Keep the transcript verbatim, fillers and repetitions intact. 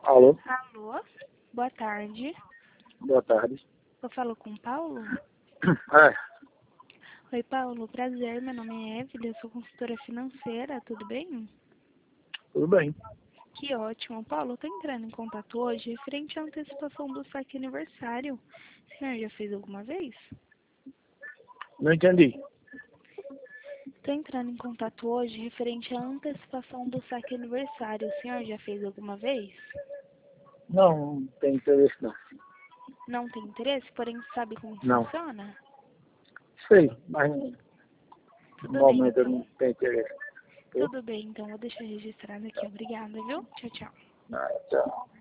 Alô? Alô, boa tarde. Boa tarde. Eu falo com o Paulo? É, Oi, Paulo, prazer. Meu nome é Evelyn, eu sou consultora financeira, tudo bem? tudo bem. Que ótimo. Paulo, eu tô entrando em contato hoje referente à antecipação do saque aniversário. O senhor já fez alguma vez? Não entendi. Tô entrando em contato hoje referente à antecipação do saque aniversário. O senhor já fez alguma vez? Não, não tem interesse não. Não tem interesse, porém sabe como Não. funciona? Sei, mas no Tudo bem, momento eu então. não tenho interesse. Tudo bem, então. Vou deixar registrado aqui. Obrigada, viu? Tchau, tchau. Ah, tchau.